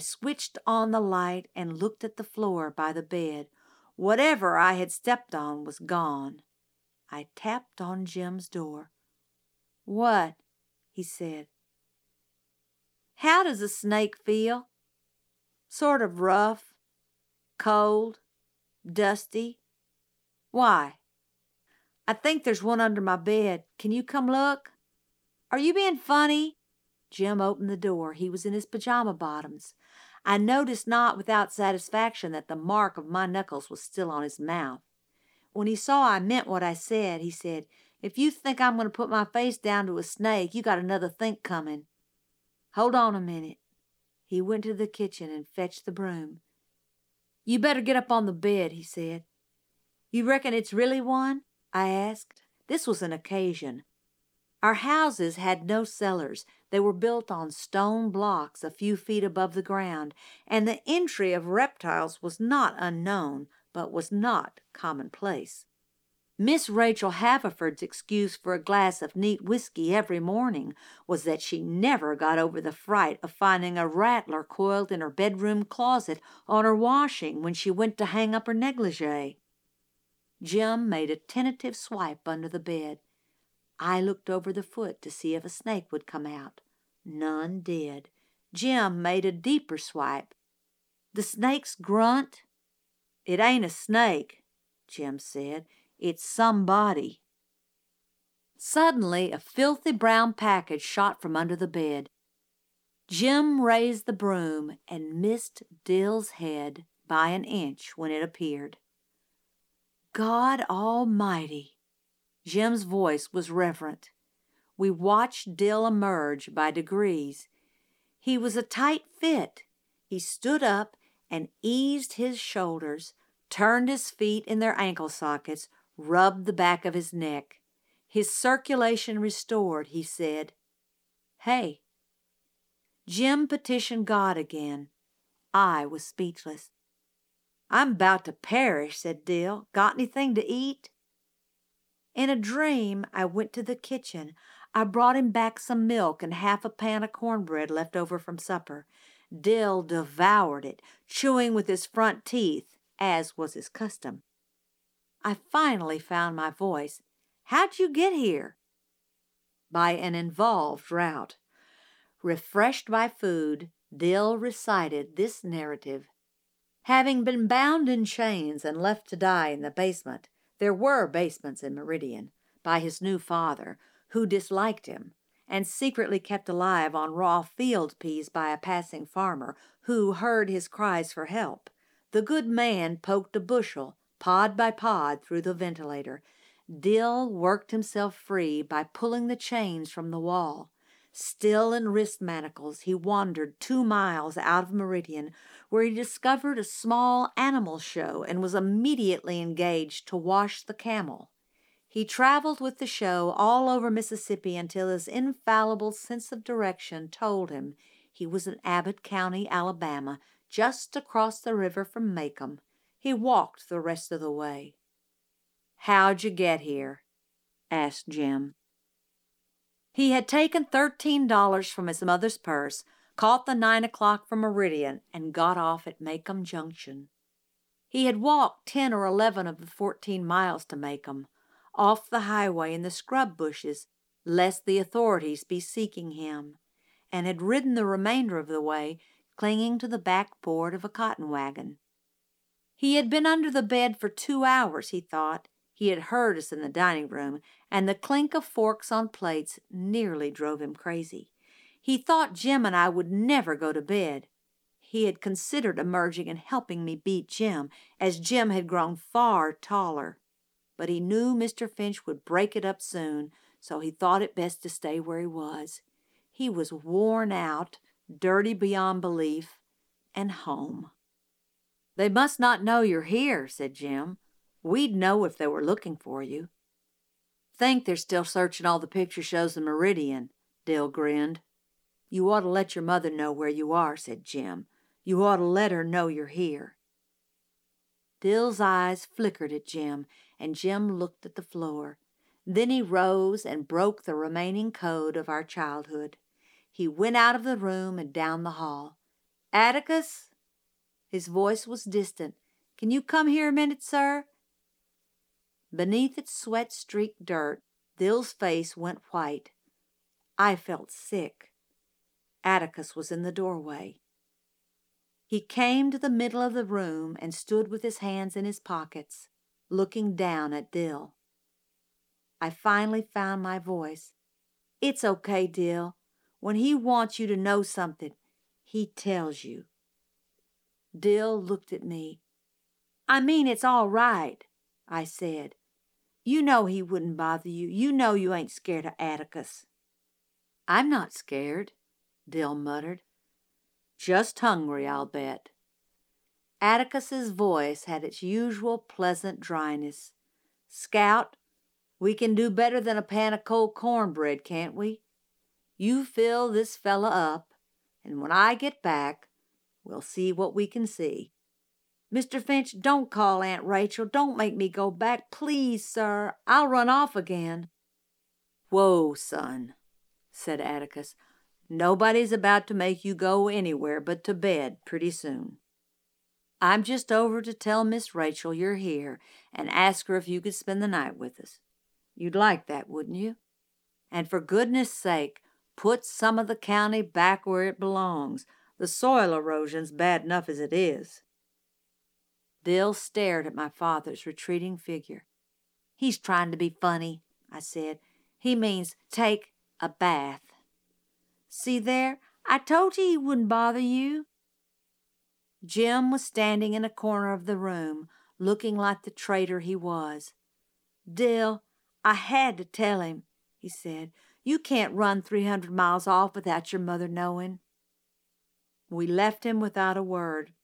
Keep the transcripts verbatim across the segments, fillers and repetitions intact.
switched on the light and looked at the floor by the bed. Whatever I had stepped on was gone. I tapped on Jim's door. "What?" he said. "How does a snake feel?" "Sort of rough, cold, dusty." "Why?" "I think there's one under my bed. Can you come look?" "Are you being funny?" Jim opened the door. He was in his pajama bottoms. I noticed not without satisfaction that the mark of my knuckles was still on his mouth. When he saw I meant what I said, he said, "If you think I'm going to put my face down to a snake, you got another think coming. Hold on a minute." He went to the kitchen and fetched the broom. "You better get up on the bed," he said. "You reckon it's really one?" I asked. This was an occasion. Our houses had no cellars. They were built on stone blocks a few feet above the ground, and the entry of reptiles was not unknown, but was not commonplace. Miss Rachel Haverford's excuse for a glass of neat whiskey every morning was that she never got over the fright of finding a rattler coiled in her bedroom closet on her washing when she went to hang up her negligee. Jim made a tentative swipe under the bed. I looked over the foot to see if a snake would come out. None did. Jim made a deeper swipe. "The snake's grunt?" "It ain't a snake," Jim said. "It's somebody." Suddenly, a filthy brown package shot from under the bed. Jim raised the broom and missed Dill's head by an inch when it appeared. "God Almighty!" Jim's voice was reverent. We watched Dill emerge by degrees. He was a tight fit. He stood up and eased his shoulders, turned his feet in their ankle sockets, rubbed the back of his neck. His circulation restored, he said, "Hey." Jim petitioned God again. I was speechless. "I'm about to perish," said Dill. "Got anything to eat?" In a dream, I went to the kitchen. I brought him back some milk and half a pan of cornbread left over from supper. Dill devoured it, chewing with his front teeth, as was his custom. I finally found my voice. "How'd you get here?" By an involved route. Refreshed by food, Dill recited this narrative. Having been bound in chains and left to die in the basement, there were basements in Meridian, by his new father, who disliked him, and secretly kept alive on raw field peas by a passing farmer, who heard his cries for help. The good man poked a bushel, pod by pod, through the ventilator. Dill worked himself free by pulling the chains from the wall. Still in wrist manacles, he wandered two miles out of Meridian, where he discovered a small animal show and was immediately engaged to wash the camel. He traveled with the show all over Mississippi until his infallible sense of direction told him he was in Abbott County, Alabama, just across the river from Macomb. He walked the rest of the way. "How'd you get here?" asked Jim. He had taken thirteen dollars from his mother's purse, caught the nine o'clock from Meridian, and got off at Macomb Junction. He had walked ten or eleven of the fourteen miles to Macomb, off the highway in the scrub bushes, lest the authorities be seeking him, and had ridden the remainder of the way, clinging to the backboard of a cotton wagon. He had been under the bed for two hours, he thought. He had heard us in the dining room, and the clink of forks on plates nearly drove him crazy. He thought Jim and I would never go to bed. He had considered emerging and helping me beat Jim, as Jim had grown far taller. But he knew Mister Finch would break it up soon, so he thought it best to stay where he was. He was worn out, dirty beyond belief, and home. "They must not know you're here," said Jim. "We'd know if they were looking for you." "Think they're still searching all the picture shows in Meridian," Dill grinned. "You ought to let your mother know where you are," said Jim. "You ought to let her know you're here." Dill's eyes flickered at Jim, and Jim looked at the floor. Then he rose and broke the remaining code of our childhood. He went out of the room and down the hall. Atticus? His voice was distant. Can you come here a minute, sir? Beneath its sweat-streaked dirt, Dill's face went white. I felt sick. Atticus was in the doorway. He came to the middle of the room and stood with his hands in his pockets, looking down at Dill. I finally found my voice. It's okay, Dill. When he wants you to know something, he tells you. Dill looked at me. I mean, it's all right, I said. You know he wouldn't bother you. You know you ain't scared of Atticus. I'm not scared, Dill muttered. Just hungry, I'll bet. Atticus's voice had its usual pleasant dryness. Scout, we can do better than a pan of cold cornbread, can't we? You fill this fella up, and when I get back, we'll see what we can see. Mister Finch, don't call Aunt Rachel. Don't make me go back. Please, sir. I'll run off again. Whoa, son, said Atticus. Nobody's about to make you go anywhere but to bed pretty soon. I'm just over to tell Miss Rachel you're here and ask her if you could spend the night with us. You'd like that, wouldn't you? And for goodness sake, put some of the county back where it belongs. The soil erosion's bad enough as it is. Dill stared at my father's retreating figure. He's trying to be funny, I said. He means take a bath. See there, I told you he wouldn't bother you. Jim was standing in a corner of the room, looking like the traitor he was. Dill, I had to tell him, he said. You can't run three hundred miles off without your mother knowing. We left him without a word.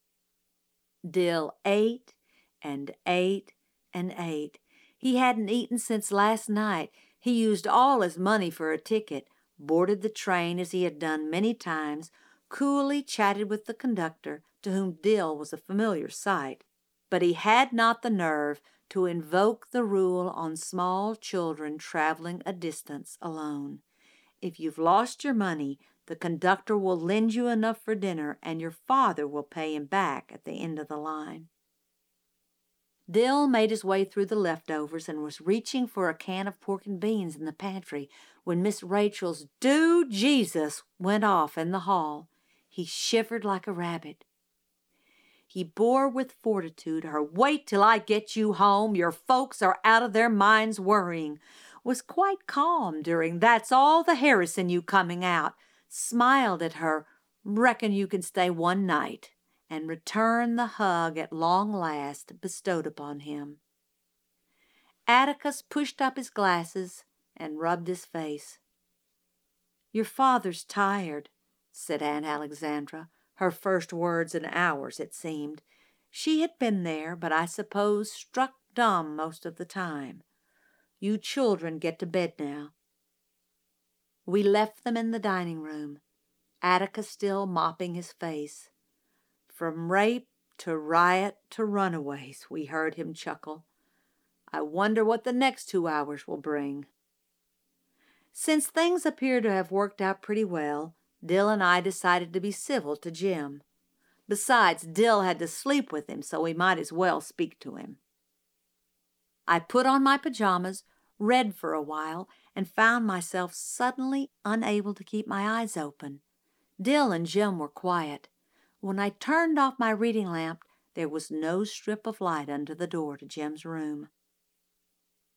Dill ate and ate and ate. He hadn't eaten since last night. He used all his money for a ticket, boarded the train as he had done many times, coolly chatted with the conductor, to whom Dill was a familiar sight. But he had not the nerve to invoke the rule on small children traveling a distance alone. If you've lost your money, the conductor will lend you enough for dinner, and your father will pay him back at the end of the line. Dill made his way through the leftovers and was reaching for a can of pork and beans in the pantry when Miss Rachel's "Do Jesus" went off in the hall. He shivered like a rabbit. He bore with fortitude her "Wait till I get you home, your folks are out of their minds worrying," was quite calm during "That's all the Harris in you coming out," smiled at her "Reckon you can stay one night," and returned the hug at long last bestowed upon him. Atticus pushed up his glasses and rubbed his face. "Your father's tired," said Aunt Alexandra, her first words in hours, it seemed. She had been there, but I suppose struck dumb most of the time. "You children get to bed now." We left them in the dining room, Atticus still mopping his face. "From rape to riot to runaways," we heard him chuckle. "I wonder what the next two hours will bring." Since things appear to have worked out pretty well, Dill and I decided to be civil to Jim. Besides, Dill had to sleep with him, so we might as well speak to him. I put on my pajamas, read for a while, and found myself suddenly unable to keep my eyes open. Dill and Jim were quiet. When I turned off my reading lamp, there was no strip of light under the door to Jim's room.